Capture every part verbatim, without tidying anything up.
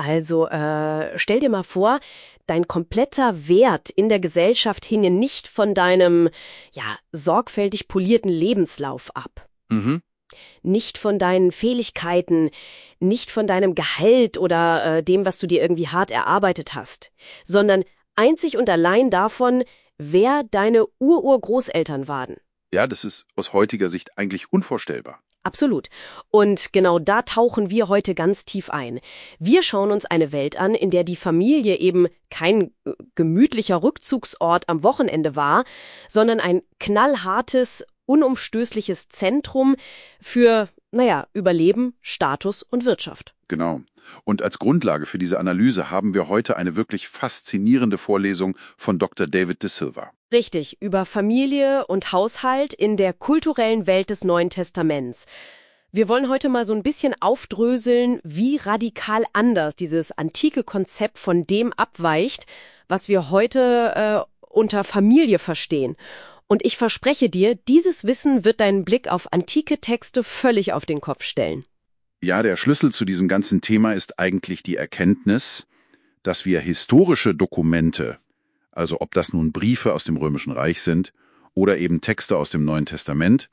Also äh, stell dir mal vor, dein kompletter Wert in der Gesellschaft hinge nicht von deinem, ja, sorgfältig polierten Lebenslauf ab. Mhm. Nicht von deinen Fähigkeiten, nicht von deinem Gehalt oder äh, dem, was du dir irgendwie hart erarbeitet hast, sondern einzig und allein davon, wer deine Ururgroßeltern waren. Ja, das ist aus heutiger Sicht eigentlich unvorstellbar. Absolut. Und genau da tauchen wir heute ganz tief ein. Wir schauen uns eine Welt an, in der die Familie eben kein äh, gemütlicher Rückzugsort am Wochenende war, sondern ein knallhartes, unumstößliches Zentrum für, naja, Überleben, Status und Wirtschaft. Genau. Und als Grundlage für diese Analyse haben wir heute eine wirklich faszinierende Vorlesung von Doktor David de Silva. Richtig, über Familie und Haushalt in der kulturellen Welt des Neuen Testaments. Wir wollen heute mal so ein bisschen aufdröseln, wie radikal anders dieses antike Konzept von dem abweicht, was wir heute äh, unter Familie verstehen. Und ich verspreche dir, dieses Wissen wird deinen Blick auf antike Texte völlig auf den Kopf stellen. Ja, der Schlüssel zu diesem ganzen Thema ist eigentlich die Erkenntnis, dass wir historische Dokumente, also ob das nun Briefe aus dem Römischen Reich sind oder eben Texte aus dem Neuen Testament,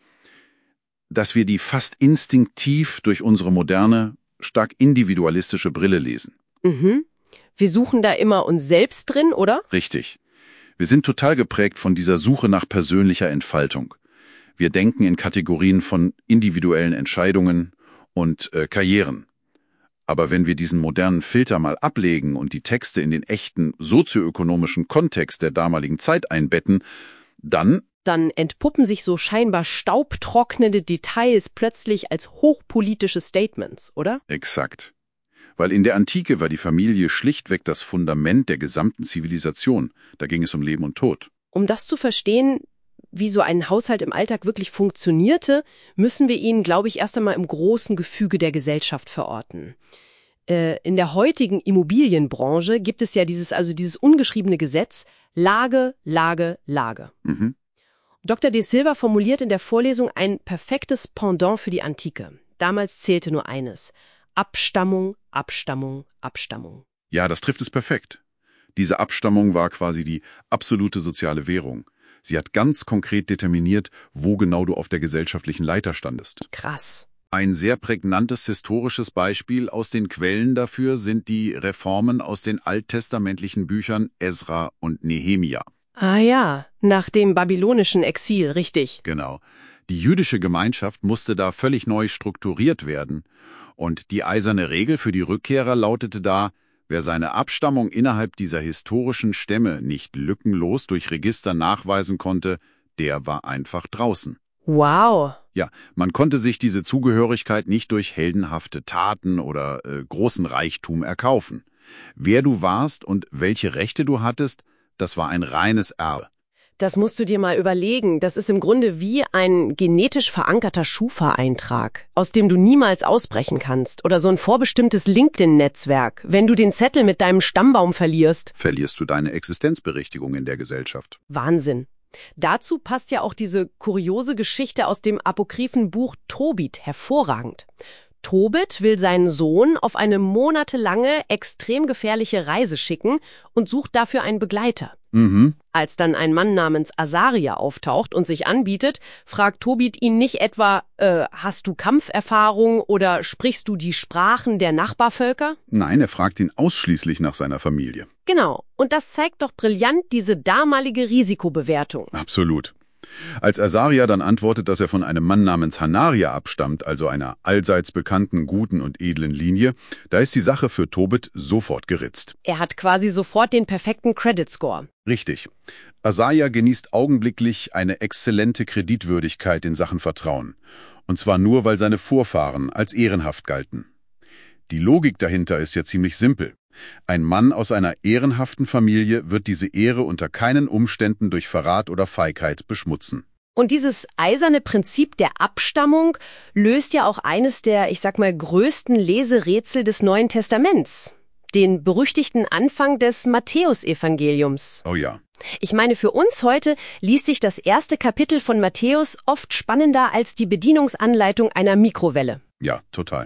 dass wir die fast instinktiv durch unsere moderne, stark individualistische Brille lesen. Mhm. Wir suchen da immer uns selbst drin, oder? Richtig. Wir sind total geprägt von dieser Suche nach persönlicher Entfaltung. Wir denken in Kategorien von individuellen Entscheidungen und äh, Karrieren. Aber wenn wir diesen modernen Filter mal ablegen und die Texte in den echten sozioökonomischen Kontext der damaligen Zeit einbetten, dann Dann entpuppen sich so scheinbar staubtrocknende Details plötzlich als hochpolitische Statements, oder? exakt. Weil in der Antike war die Familie schlichtweg das Fundament der gesamten Zivilisation. Da ging es um Leben und Tod. Um das zu verstehen, wie so ein Haushalt im Alltag wirklich funktionierte, müssen wir ihn, glaube ich, erst einmal im großen Gefüge der Gesellschaft verorten. Äh, in der heutigen Immobilienbranche gibt es ja dieses, also dieses ungeschriebene Gesetz, Lage, Lage, Lage. Mhm. Doktor de Silva formuliert in der Vorlesung ein perfektes Pendant für die Antike. Damals zählte nur eines: Abstammung, Abstammung, Abstammung. Ja, das trifft es perfekt. Diese Abstammung war quasi die absolute soziale Währung. Sie hat ganz konkret determiniert, wo genau du auf der gesellschaftlichen Leiter standest. Krass. Ein sehr prägnantes historisches Beispiel aus den Quellen dafür sind die Reformen aus den alttestamentlichen Büchern Esra und Nehemia. Ah ja, nach dem babylonischen Exil, richtig. Genau. Die jüdische Gemeinschaft musste da völlig neu strukturiert werden. Und die eiserne Regel für die Rückkehrer lautete da: Wer seine Abstammung innerhalb dieser historischen Stämme nicht lückenlos durch Register nachweisen konnte, der war einfach draußen. Wow. Ja, man konnte sich diese Zugehörigkeit nicht durch heldenhafte Taten oder äh, großen Reichtum erkaufen. Wer du warst und welche Rechte du hattest, das war ein reines Erbe. Das musst du dir mal überlegen. Das ist im Grunde wie ein genetisch verankerter Schufa-Eintrag, aus dem du niemals ausbrechen kannst. Oder so ein vorbestimmtes LinkedIn-Netzwerk. Wenn du den Zettel mit deinem Stammbaum verlierst. Verlierst du deine Existenzberechtigung in der Gesellschaft. Wahnsinn. Dazu passt ja auch diese kuriose Geschichte aus dem apokryphen Buch Tobit hervorragend. Tobit will seinen Sohn auf eine monatelange, extrem gefährliche Reise schicken und sucht dafür einen Begleiter. Mhm. Als dann ein Mann namens Asaria auftaucht und sich anbietet, fragt Tobit ihn nicht etwa, äh, hast du Kampferfahrung oder sprichst du die Sprachen der Nachbarvölker? Nein, er fragt ihn ausschließlich nach seiner Familie. Genau. Und das zeigt doch brillant diese damalige Risikobewertung. Absolut. Als Asaria dann antwortet, dass er von einem Mann namens Hanaria abstammt, also einer allseits bekannten, guten und edlen Linie, da ist die Sache für Tobit sofort geritzt. Er hat quasi sofort den perfekten Credit Score. Richtig. Asaria genießt augenblicklich eine exzellente Kreditwürdigkeit in Sachen Vertrauen. Und zwar nur, weil seine Vorfahren als ehrenhaft galten. Die Logik dahinter ist ja ziemlich simpel. Ein Mann aus einer ehrenhaften Familie wird diese Ehre unter keinen Umständen durch Verrat oder Feigheit beschmutzen. Und dieses eiserne Prinzip der Abstammung löst ja auch eines der, ich sag mal, größten Leserätsel des Neuen Testaments. Den berüchtigten Anfang des Matthäusevangeliums. Oh ja. Ich meine, für uns heute liest sich das erste Kapitel von Matthäus oft spannender als die Bedienungsanleitung einer Mikrowelle. Ja, total.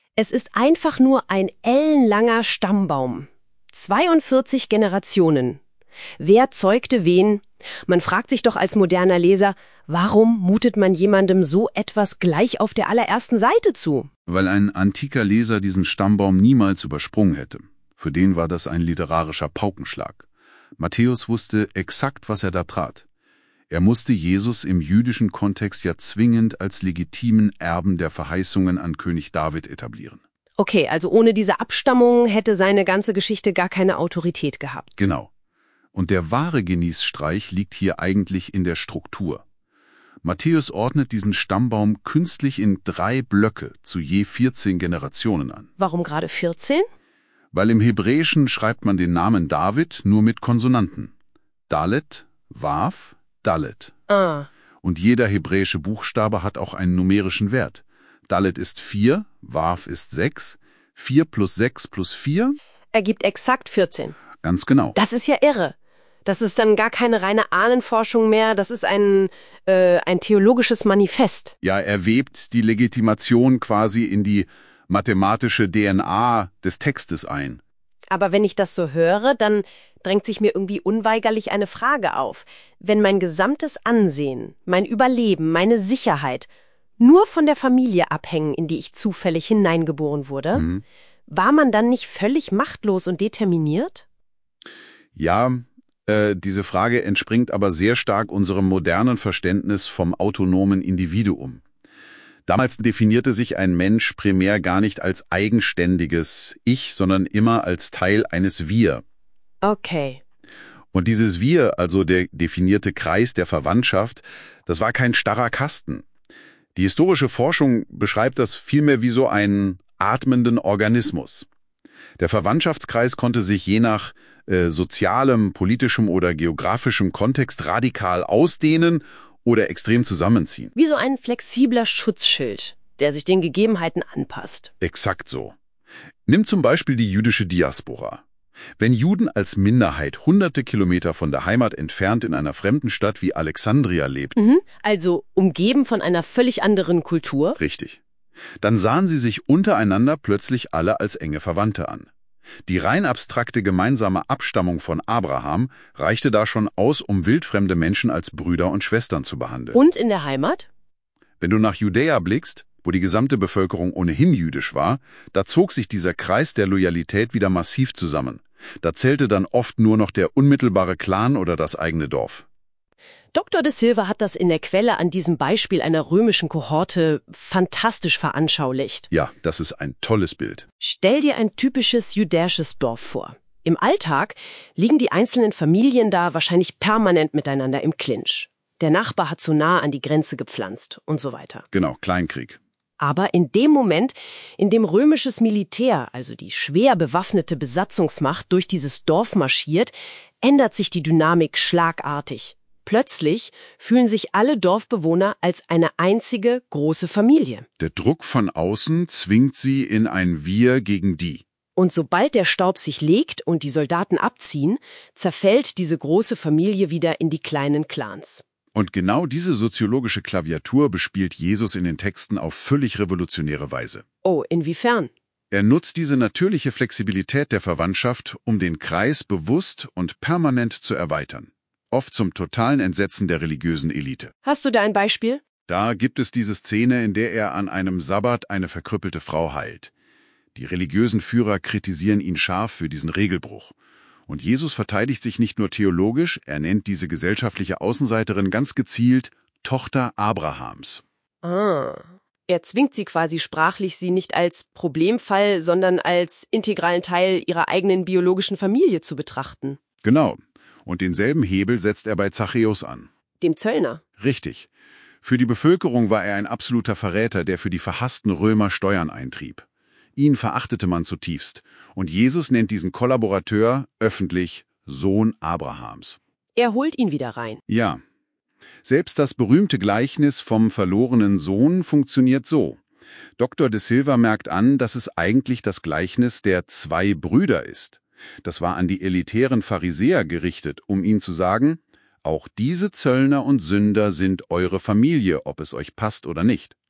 Es ist einfach nur ein ellenlanger Stammbaum. zweiundvierzig Generationen. Wer zeugte wen? Man fragt sich doch als moderner Leser, warum mutet man jemandem so etwas gleich auf der allerersten Seite zu? Weil ein antiker Leser diesen Stammbaum niemals übersprungen hätte. Für den war das ein literarischer Paukenschlag. Matthäus wusste exakt, was er da tat. Er musste Jesus im jüdischen Kontext ja zwingend als legitimen Erben der Verheißungen an König David etablieren. Okay, also ohne diese Abstammung hätte seine ganze Geschichte gar keine Autorität gehabt. Genau. Und der wahre Genießstreich liegt hier eigentlich in der Struktur. Matthäus ordnet diesen Stammbaum künstlich in drei Blöcke zu je vierzehn Generationen an. Warum gerade vierzehn? Weil im Hebräischen schreibt man den Namen David nur mit Konsonanten. Dalet, Wav, Dalet. Ah. Und jeder hebräische Buchstabe hat auch einen numerischen Wert. Dalet ist vier, Wav ist sechs, vier plus sechs plus vier Ergibt exakt vierzehn. Ganz genau. Das ist ja irre. Das ist dann gar keine reine Ahnenforschung mehr, das ist ein, äh, ein theologisches Manifest. Ja, er webt die Legitimation quasi in die mathematische D N A des Textes ein. Aber wenn ich das so höre, dann drängt sich mir irgendwie unweigerlich eine Frage auf. Wenn mein gesamtes Ansehen, mein Überleben, meine Sicherheit nur von der Familie abhängen, in die ich zufällig hineingeboren wurde, mhm. war man dann nicht völlig machtlos und determiniert? Ja, äh, diese Frage entspringt aber sehr stark unserem modernen Verständnis vom autonomen Individuum. Damals definierte sich ein Mensch primär gar nicht als eigenständiges Ich, sondern immer als Teil eines Wir. Okay. Und dieses Wir, also der definierte Kreis der Verwandtschaft, das war kein starrer Kasten. Die historische Forschung beschreibt das vielmehr wie so einen atmenden Organismus. Der Verwandtschaftskreis konnte sich je nach äh, sozialem, politischem oder geografischem Kontext radikal ausdehnen oder extrem zusammenziehen. Wie so ein flexibler Schutzschild, der sich den Gegebenheiten anpasst. Exakt so. Nimm zum Beispiel die jüdische Diaspora. Wenn Juden als Minderheit hunderte Kilometer von der Heimat entfernt in einer fremden Stadt wie Alexandria lebten. Mhm, also umgeben von einer völlig anderen Kultur. Richtig. Dann sahen sie sich untereinander plötzlich alle als enge Verwandte an. Die rein abstrakte gemeinsame Abstammung von Abraham reichte da schon aus, um wildfremde Menschen als Brüder und Schwestern zu behandeln. Und in der Heimat? Wenn du nach Judäa blickst, wo die gesamte Bevölkerung ohnehin jüdisch war, da zog sich dieser Kreis der Loyalität wieder massiv zusammen. Da zählte dann oft nur noch der unmittelbare Clan oder das eigene Dorf. Doktor de Silva hat das in der Quelle an diesem Beispiel einer römischen Kohorte fantastisch veranschaulicht. Ja, das ist ein tolles Bild. Stell dir ein typisches judäisches Dorf vor. Im Alltag liegen die einzelnen Familien da wahrscheinlich permanent miteinander im Clinch. Der Nachbar hat zu nah an die Grenze gepflanzt und so weiter. Genau, Kleinkrieg. Aber in dem Moment, in dem römisches Militär, also die schwer bewaffnete Besatzungsmacht, durch dieses Dorf marschiert, ändert sich die Dynamik schlagartig. Plötzlich fühlen sich alle Dorfbewohner als eine einzige große Familie. Der Druck von außen zwingt sie in ein Wir gegen die. Und sobald der Staub sich legt und die Soldaten abziehen, zerfällt diese große Familie wieder in die kleinen Clans. Und genau diese soziologische Klaviatur bespielt Jesus in den Texten auf völlig revolutionäre Weise. Oh, inwiefern? Er nutzt diese natürliche Flexibilität der Verwandtschaft, um den Kreis bewusst und permanent zu erweitern. Oft zum totalen Entsetzen der religiösen Elite. Hast du da ein Beispiel? Da gibt es diese Szene, in der er an einem Sabbat eine verkrüppelte Frau heilt. Die religiösen Führer kritisieren ihn scharf für diesen Regelbruch. Und Jesus verteidigt sich nicht nur theologisch, er nennt diese gesellschaftliche Außenseiterin ganz gezielt Tochter Abrahams. Ah. Er zwingt sie quasi sprachlich, sie nicht als Problemfall, sondern als integralen Teil ihrer eigenen biologischen Familie zu betrachten. Genau. Und denselben Hebel setzt er bei Zachäus an. Dem Zöllner. Richtig. Für die Bevölkerung war er ein absoluter Verräter, der für die verhassten Römer Steuern eintrieb. Ihn verachtete man zutiefst. Und Jesus nennt diesen Kollaborateur öffentlich Sohn Abrahams. Er holt ihn wieder rein. Ja. Selbst das berühmte Gleichnis vom verlorenen Sohn funktioniert so. Doktor de Silva merkt an, dass es eigentlich das Gleichnis der zwei Brüder ist. Das war an die elitären Pharisäer gerichtet, um ihnen zu sagen, auch diese Zöllner und Sünder sind eure Familie, ob es euch passt oder nicht.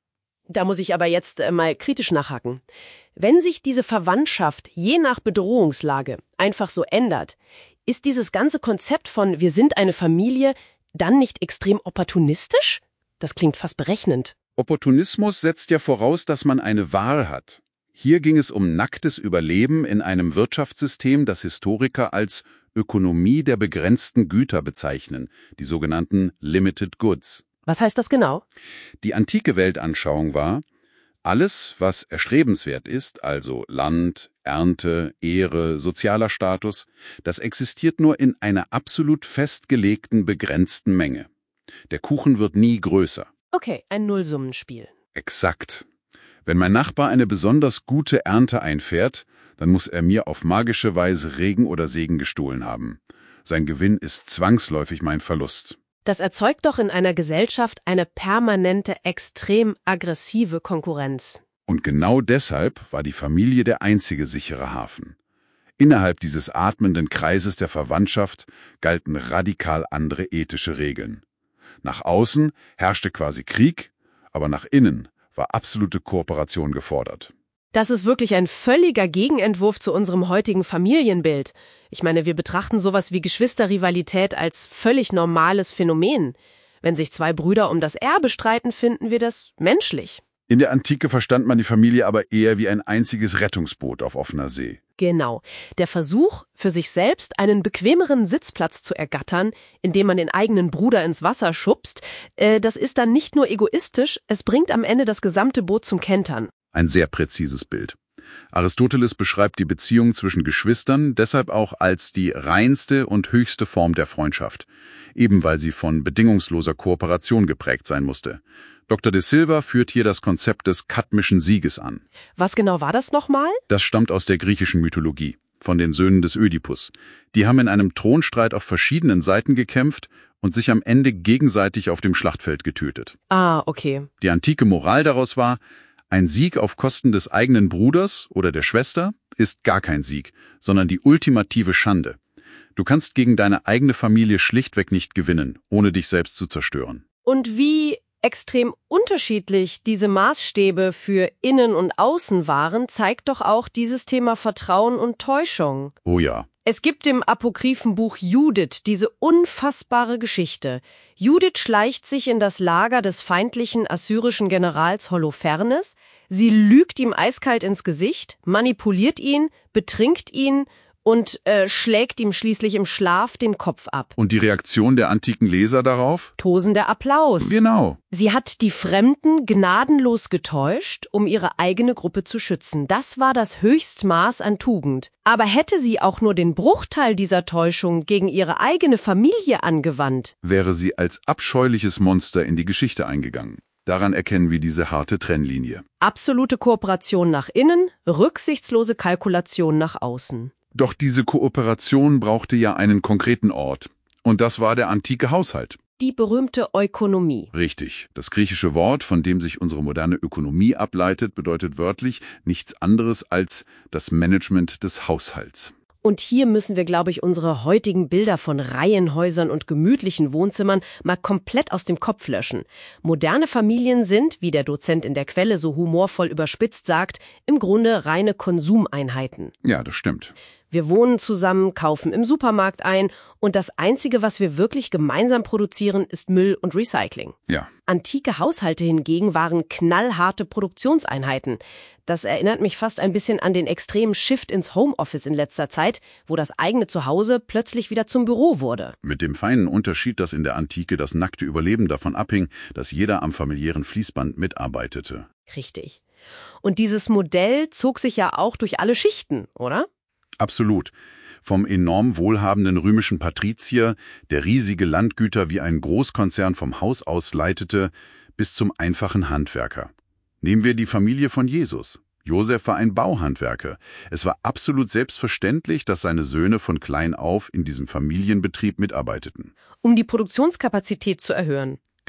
Da muss ich aber jetzt äh, mal kritisch nachhaken. Wenn sich diese Verwandtschaft je nach Bedrohungslage einfach so ändert, ist dieses ganze Konzept von wir sind eine Familie dann nicht extrem opportunistisch? Das klingt fast berechnend. Opportunismus setzt ja voraus, dass man eine Ware hat. Hier ging es um nacktes Überleben in einem Wirtschaftssystem, das Historiker als Ökonomie der begrenzten Güter bezeichnen, die sogenannten Limited Goods. Was heißt das genau? Die antike Weltanschauung war, alles, was erstrebenswert ist, also Land, Ernte, Ehre, sozialer Status, das existiert nur in einer absolut festgelegten, begrenzten Menge. Der Kuchen wird nie größer. Okay, ein Nullsummenspiel. Exakt. Wenn mein Nachbar eine besonders gute Ernte einfährt, dann muss er mir auf magische Weise Regen oder Segen gestohlen haben. Sein Gewinn ist zwangsläufig mein Verlust. Das erzeugt doch in einer Gesellschaft eine permanente, extrem aggressive Konkurrenz. Und genau deshalb war die Familie der einzige sichere Hafen. Innerhalb dieses atmenden Kreises der Verwandtschaft galten radikal andere ethische Regeln. Nach außen herrschte quasi Krieg, aber nach innen war absolute Kooperation gefordert. Das ist wirklich ein völliger Gegenentwurf zu unserem heutigen Familienbild. Ich meine, wir betrachten sowas wie Geschwisterrivalität als völlig normales Phänomen. Wenn sich zwei Brüder um das Erbe streiten, finden wir das menschlich. In der Antike verstand man die Familie aber eher wie ein einziges Rettungsboot auf offener See. Genau. Der Versuch, für sich selbst einen bequemeren Sitzplatz zu ergattern, indem man den eigenen Bruder ins Wasser schubst, äh, das ist dann nicht nur egoistisch, es bringt am Ende das gesamte Boot zum Kentern. Ein sehr präzises Bild. Aristoteles beschreibt die Beziehung zwischen Geschwistern deshalb auch als die reinste und höchste Form der Freundschaft, eben weil sie von bedingungsloser Kooperation geprägt sein musste. Doktor de Silva führt hier das Konzept des kadmischen Sieges an. Was genau war das nochmal? Das stammt aus der griechischen Mythologie, von den Söhnen des Ödipus. Die haben in einem Thronstreit auf verschiedenen Seiten gekämpft und sich am Ende gegenseitig auf dem Schlachtfeld getötet. Ah, okay. Die antike Moral daraus war, ein Sieg auf Kosten des eigenen Bruders oder der Schwester ist gar kein Sieg, sondern die ultimative Schande. Du kannst gegen deine eigene Familie schlichtweg nicht gewinnen, ohne dich selbst zu zerstören. Und wie extrem unterschiedlich diese Maßstäbe für Innen und Außen waren, zeigt doch auch dieses Thema Vertrauen und Täuschung. Oh ja. Es gibt im apokryphen Buch Judith diese unfassbare Geschichte. Judith schleicht sich in das Lager des feindlichen assyrischen Generals Holofernes. Sie lügt ihm eiskalt ins Gesicht, manipuliert ihn, betrinkt ihn und äh, schlägt ihm schließlich im Schlaf den Kopf ab. Und die Reaktion der antiken Leser darauf? Tosender Applaus. Genau. Sie hat die Fremden gnadenlos getäuscht, um ihre eigene Gruppe zu schützen. Das war das Höchstmaß an Tugend. Aber hätte sie auch nur den Bruchteil dieser Täuschung gegen ihre eigene Familie angewandt, wäre sie als abscheuliches Monster in die Geschichte eingegangen. Daran erkennen wir diese harte Trennlinie. Absolute Kooperation nach innen, rücksichtslose Kalkulation nach außen. Doch diese Kooperation brauchte ja einen konkreten Ort. Und das war der antike Haushalt. Die berühmte Ökonomie. Richtig. Das griechische Wort, von dem sich unsere moderne Ökonomie ableitet, bedeutet wörtlich nichts anderes als das Management des Haushalts. Und hier müssen wir, glaube ich, unsere heutigen Bilder von Reihenhäusern und gemütlichen Wohnzimmern mal komplett aus dem Kopf löschen. Moderne Familien sind, wie der Dozent in der Quelle so humorvoll überspitzt sagt, im Grunde reine Konsumeinheiten. Ja, das stimmt. Wir wohnen zusammen, kaufen im Supermarkt ein und das Einzige, was wir wirklich gemeinsam produzieren, ist Müll und Recycling. Ja. Antike Haushalte hingegen waren knallharte Produktionseinheiten. Das erinnert mich fast ein bisschen an den extremen Shift ins Homeoffice in letzter Zeit, wo das eigene Zuhause plötzlich wieder zum Büro wurde. Mit dem feinen Unterschied, dass in der Antike das nackte Überleben davon abhing, dass jeder am familiären Fließband mitarbeitete. Richtig. Und dieses Modell zog sich ja auch durch alle Schichten, oder? Absolut. Vom enorm wohlhabenden römischen Patrizier, der riesige Landgüter wie ein Großkonzern vom Haus aus leitete, bis zum einfachen Handwerker. Nehmen wir die Familie von Jesus. Josef war ein Bauhandwerker. Es war absolut selbstverständlich, dass seine Söhne von klein auf in diesem Familienbetrieb mitarbeiteten. Um die Produktionskapazität zu erhöhen.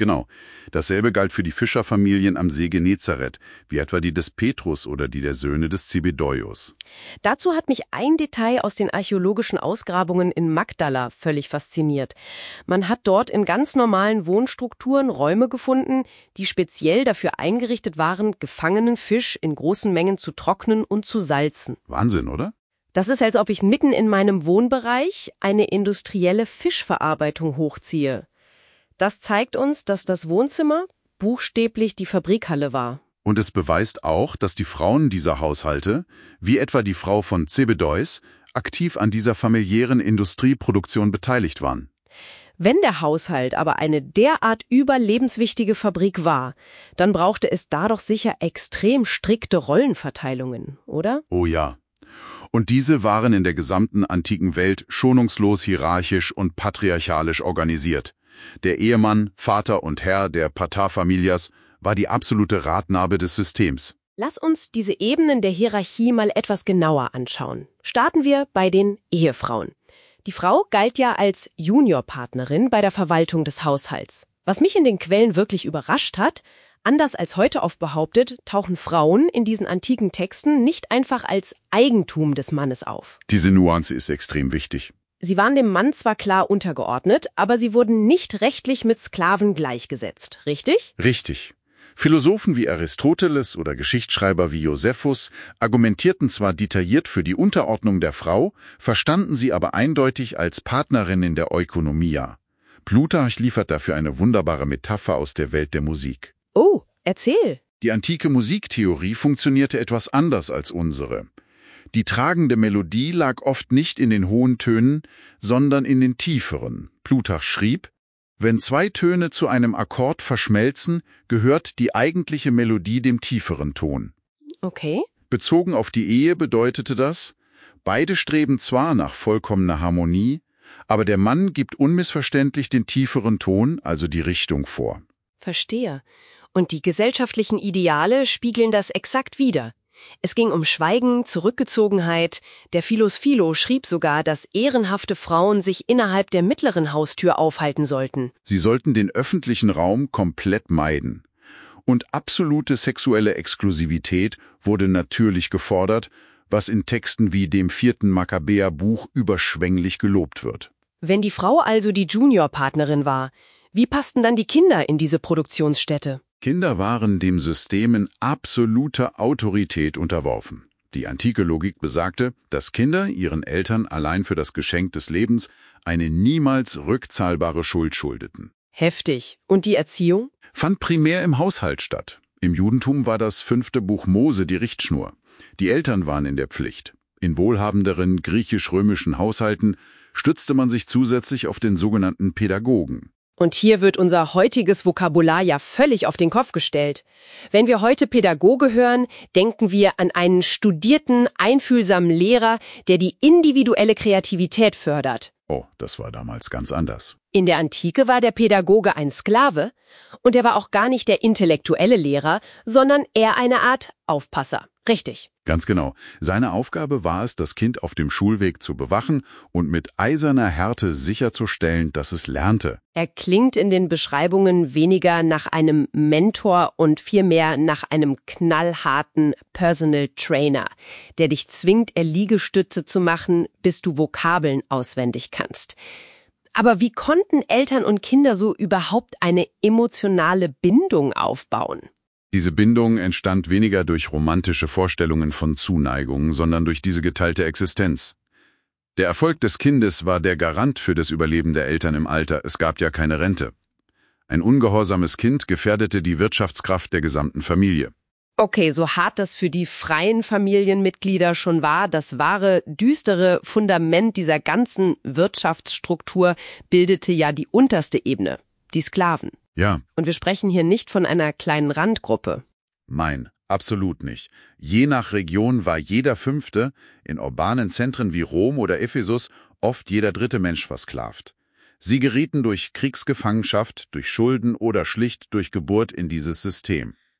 Genau. Dasselbe galt für die Fischerfamilien am See Genezareth, wie etwa die des Petrus oder die der Söhne des Zebedäus. Dazu hat mich ein Detail aus den archäologischen Ausgrabungen in Magdala völlig fasziniert. Man hat dort in ganz normalen Wohnstrukturen Räume gefunden, die speziell dafür eingerichtet waren, gefangenen Fisch in großen Mengen zu trocknen und zu salzen. Wahnsinn, oder? Das ist, als ob ich mitten in meinem Wohnbereich eine industrielle Fischverarbeitung hochziehe. Das zeigt uns, dass das Wohnzimmer buchstäblich die Fabrikhalle war. Und es beweist auch, dass die Frauen dieser Haushalte, wie etwa die Frau von Zebedäus, aktiv an dieser familiären Industrieproduktion beteiligt waren. Wenn der Haushalt aber eine derart überlebenswichtige Fabrik war, dann brauchte es da doch sicher extrem strikte Rollenverteilungen, oder? Oh ja. Und diese waren in der gesamten antiken Welt schonungslos hierarchisch und patriarchalisch organisiert. Der Ehemann, Vater und Herr der Paterfamilias war die absolute Ratnabe des Systems. Lass uns diese Ebenen der Hierarchie mal etwas genauer anschauen. Starten wir bei den Ehefrauen. Die Frau galt ja als Juniorpartnerin bei der Verwaltung des Haushalts. Was mich in den Quellen wirklich überrascht hat: Anders als heute oft behauptet, tauchen Frauen in diesen antiken Texten nicht einfach als Eigentum des Mannes auf. Diese Nuance ist extrem wichtig. Sie waren dem Mann zwar klar untergeordnet, aber sie wurden nicht rechtlich mit Sklaven gleichgesetzt, richtig? Richtig. Philosophen wie Aristoteles oder Geschichtsschreiber wie Josephus argumentierten zwar detailliert für die Unterordnung der Frau, verstanden sie aber eindeutig als Partnerin in der Oikonomia. Plutarch liefert dafür eine wunderbare Metapher aus der Welt der Musik. Oh, erzähl. Die antike Musiktheorie funktionierte etwas anders als unsere. Die tragende Melodie lag oft nicht in den hohen Tönen, sondern in den tieferen. Plutarch schrieb: Wenn zwei Töne zu einem Akkord verschmelzen, gehört die eigentliche Melodie dem tieferen Ton. Okay. Bezogen auf die Ehe bedeutete das: Beide streben zwar nach vollkommener Harmonie, aber der Mann gibt unmissverständlich den tieferen Ton, also die Richtung vor. Verstehe. Und die gesellschaftlichen Ideale spiegeln das exakt wider. Es ging um Schweigen, Zurückgezogenheit. Der Philos Philo schrieb sogar, dass ehrenhafte Frauen sich innerhalb der mittleren Haustür aufhalten sollten. Sie sollten den öffentlichen Raum komplett meiden. Und absolute sexuelle Exklusivität wurde natürlich gefordert, was in Texten wie dem vierten Makkabäer-Buch überschwänglich gelobt wird. Wenn die Frau also die Juniorpartnerin war, wie passten dann die Kinder in diese Produktionsstätte? Kinder waren dem System in absoluter Autorität unterworfen. Die antike Logik besagte, dass Kinder ihren Eltern allein für das Geschenk des Lebens eine niemals rückzahlbare Schuld schuldeten. Heftig. Und die Erziehung? Fand primär im Haushalt statt. Im Judentum war das fünfte Buch Mose die Richtschnur. Die Eltern waren in der Pflicht. In wohlhabenderen griechisch-römischen Haushalten stützte man sich zusätzlich auf den sogenannten Pädagogen. Und hier wird unser heutiges Vokabular ja völlig auf den Kopf gestellt. Wenn wir heute Pädagoge hören, denken wir an einen studierten, einfühlsamen Lehrer, der die individuelle Kreativität fördert. Oh, das war damals ganz anders. In der Antike war der Pädagoge ein Sklave und er war auch gar nicht der intellektuelle Lehrer, sondern eher eine Art Aufpasser. Richtig. Ganz genau. Seine Aufgabe war es, das Kind auf dem Schulweg zu bewachen und mit eiserner Härte sicherzustellen, dass es lernte. Er klingt in den Beschreibungen weniger nach einem Mentor und vielmehr nach einem knallharten Personal Trainer, der dich zwingt, Liegestütze zu machen, bis du Vokabeln auswendig kannst. Aber wie konnten Eltern und Kinder so überhaupt eine emotionale Bindung aufbauen? Diese Bindung entstand weniger durch romantische Vorstellungen von Zuneigung, sondern durch diese geteilte Existenz. Der Erfolg des Kindes war der Garant für das Überleben der Eltern im Alter, es gab ja keine Rente. Ein ungehorsames Kind gefährdete die Wirtschaftskraft der gesamten Familie. Okay, so hart das für die freien Familienmitglieder schon war, das wahre, düstere Fundament dieser ganzen Wirtschaftsstruktur bildete ja die unterste Ebene, die Sklaven. Ja. Und wir sprechen hier nicht von einer kleinen Randgruppe. Nein, absolut nicht. Je nach Region war jeder Fünfte, in urbanen Zentren wie Rom oder Ephesus, oft jeder dritte Mensch versklavt. Sie gerieten durch Kriegsgefangenschaft, durch Schulden oder schlicht durch Geburt in dieses System.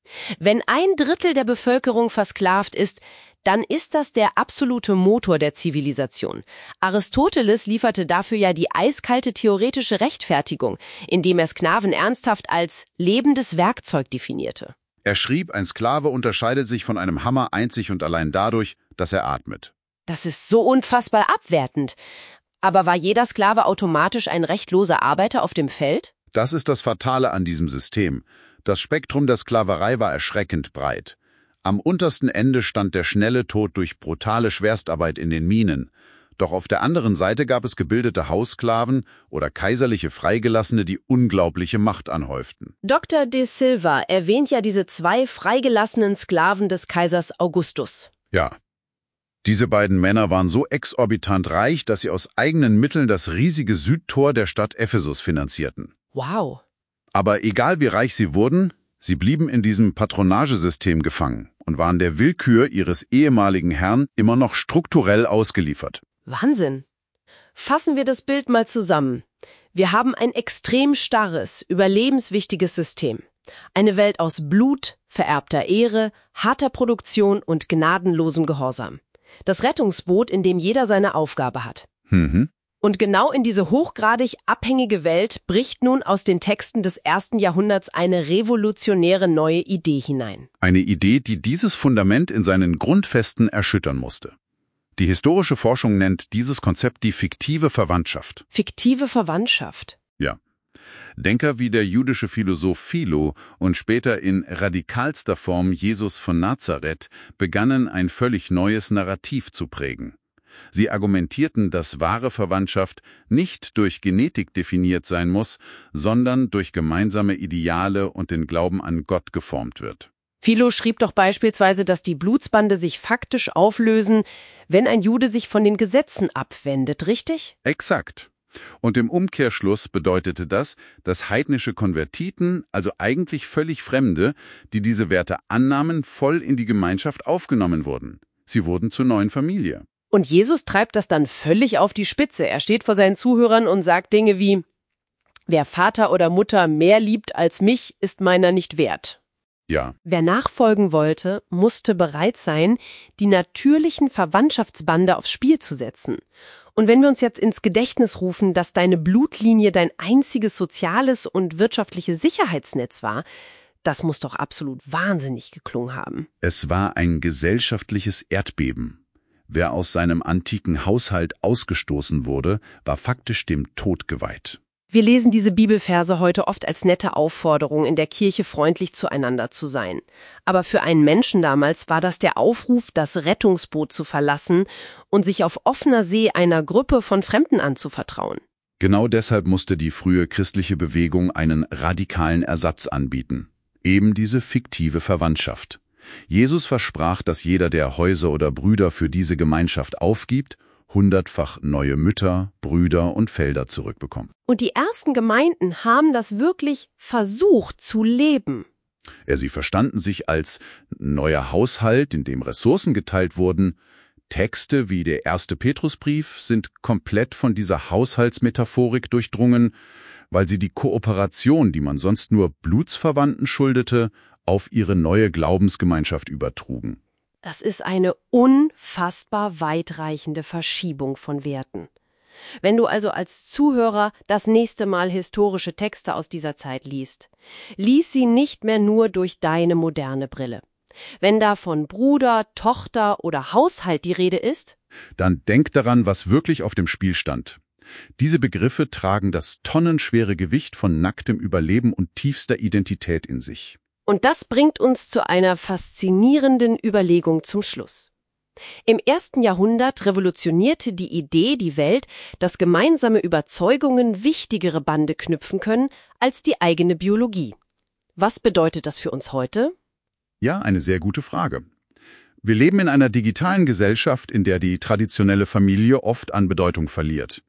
Wenn ein Drittel der Bevölkerung versklavt ist, dann ist das der absolute Motor der Zivilisation. Aristoteles lieferte dafür ja die eiskalte theoretische Rechtfertigung, indem er Sklaven ernsthaft als lebendes Werkzeug definierte. Er schrieb, ein Sklave unterscheidet sich von einem Hammer einzig und allein dadurch, dass er atmet. Das ist so unfassbar abwertend. Aber war jeder Sklave automatisch ein rechtloser Arbeiter auf dem Feld? Das ist das Fatale an diesem System. Das Spektrum der Sklaverei war erschreckend breit. Am untersten Ende stand der schnelle Tod durch brutale Schwerstarbeit in den Minen. Doch auf der anderen Seite gab es gebildete Haussklaven oder kaiserliche Freigelassene, die unglaubliche Macht anhäuften. Doktor de Silva erwähnt ja diese zwei freigelassenen Sklaven des Kaisers Augustus. Ja. Diese beiden Männer waren so exorbitant reich, dass sie aus eigenen Mitteln das riesige Südtor der Stadt Ephesus finanzierten. Wow. Aber egal wie reich sie wurden, sie blieben in diesem Patronagesystem gefangen und waren der Willkür ihres ehemaligen Herrn immer noch strukturell ausgeliefert. Wahnsinn. Fassen wir das Bild mal zusammen. Wir haben ein extrem starres, überlebenswichtiges System. Eine Welt aus Blut, vererbter Ehre, harter Produktion und gnadenlosem Gehorsam. Das Rettungsboot, in dem jeder seine Aufgabe hat. Mhm. Und genau in diese hochgradig abhängige Welt bricht nun aus den Texten des ersten Jahrhunderts eine revolutionäre neue Idee hinein. Eine Idee, die dieses Fundament in seinen Grundfesten erschüttern musste. Die historische Forschung nennt dieses Konzept die fiktive Verwandtschaft. Fiktive Verwandtschaft? Ja. Denker wie der jüdische Philosoph Philo und später in radikalster Form Jesus von Nazareth begannen ein völlig neues Narrativ zu prägen. Sie argumentierten, dass wahre Verwandtschaft nicht durch Genetik definiert sein muss, sondern durch gemeinsame Ideale und den Glauben an Gott geformt wird. Philo schrieb doch beispielsweise, dass die Blutsbande sich faktisch auflösen, wenn ein Jude sich von den Gesetzen abwendet, richtig? Exakt. Und im Umkehrschluss bedeutete das, dass heidnische Konvertiten, also eigentlich völlig Fremde, die diese Werte annahmen, voll in die Gemeinschaft aufgenommen wurden. Sie wurden zur neuen Familie. Und Jesus treibt das dann völlig auf die Spitze. Er steht vor seinen Zuhörern und sagt Dinge wie: Wer Vater oder Mutter mehr liebt als mich, ist meiner nicht wert. Ja. Wer nachfolgen wollte, musste bereit sein, die natürlichen Verwandtschaftsbande aufs Spiel zu setzen. Und wenn wir uns jetzt ins Gedächtnis rufen, dass deine Blutlinie dein einziges soziales und wirtschaftliches Sicherheitsnetz war, das muss doch absolut wahnsinnig geklungen haben. Es war ein gesellschaftliches Erdbeben. Wer aus seinem antiken Haushalt ausgestoßen wurde, war faktisch dem Tod geweiht. Wir lesen diese Bibelverse heute oft als nette Aufforderung, in der Kirche freundlich zueinander zu sein. Aber für einen Menschen damals war das der Aufruf, das Rettungsboot zu verlassen und sich auf offener See einer Gruppe von Fremden anzuvertrauen. Genau deshalb musste die frühe christliche Bewegung einen radikalen Ersatz anbieten. Eben diese fiktive Verwandtschaft. Jesus versprach, dass jeder, der Häuser oder Brüder für diese Gemeinschaft aufgibt, hundertfach neue Mütter, Brüder und Felder zurückbekommt. Und die ersten Gemeinden haben das wirklich versucht zu leben. Ja, sie verstanden sich als neuer Haushalt, in dem Ressourcen geteilt wurden. Texte wie der erste Petrusbrief sind komplett von dieser Haushaltsmetaphorik durchdrungen, weil sie die Kooperation, die man sonst nur Blutsverwandten schuldete, auf ihre neue Glaubensgemeinschaft übertrugen. Das ist eine unfassbar weitreichende Verschiebung von Werten. Wenn du also als Zuhörer das nächste Mal historische Texte aus dieser Zeit liest, lies sie nicht mehr nur durch deine moderne Brille. Wenn da von Bruder, Tochter oder Haushalt die Rede ist, dann denk daran, was wirklich auf dem Spiel stand. Diese Begriffe tragen das tonnenschwere Gewicht von nacktem Überleben und tiefster Identität in sich. Und das bringt uns zu einer faszinierenden Überlegung zum Schluss. Im ersten Jahrhundert revolutionierte die Idee die Welt, dass gemeinsame Überzeugungen wichtigere Bande knüpfen können als die eigene Biologie. Was bedeutet das für uns heute? Ja, eine sehr gute Frage. Wir leben in einer digitalen Gesellschaft, in der die traditionelle Familie oft an Bedeutung verliert.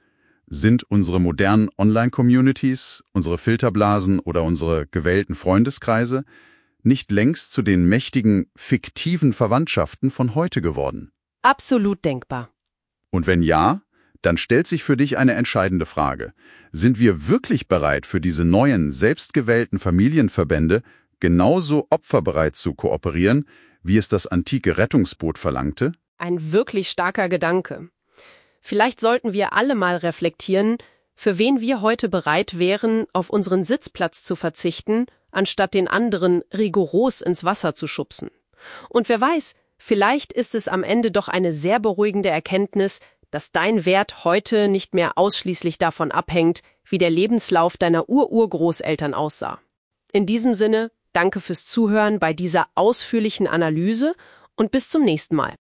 Sind unsere modernen Online-Communities, unsere Filterblasen oder unsere gewählten Freundeskreise nicht längst zu den mächtigen, fiktiven Verwandtschaften von heute geworden? Absolut denkbar. Und wenn ja, dann stellt sich für dich eine entscheidende Frage. Sind wir wirklich bereit, für diese neuen, selbstgewählten Familienverbände genauso opferbereit zu kooperieren, wie es das antike Rettungsboot verlangte? Ein wirklich starker Gedanke. Vielleicht sollten wir alle mal reflektieren, für wen wir heute bereit wären, auf unseren Sitzplatz zu verzichten, anstatt den anderen rigoros ins Wasser zu schubsen. Und wer weiß, vielleicht ist es am Ende doch eine sehr beruhigende Erkenntnis, dass dein Wert heute nicht mehr ausschließlich davon abhängt, wie der Lebenslauf deiner Ur-Urgroßeltern aussah. In diesem Sinne, danke fürs Zuhören bei dieser ausführlichen Analyse und bis zum nächsten Mal.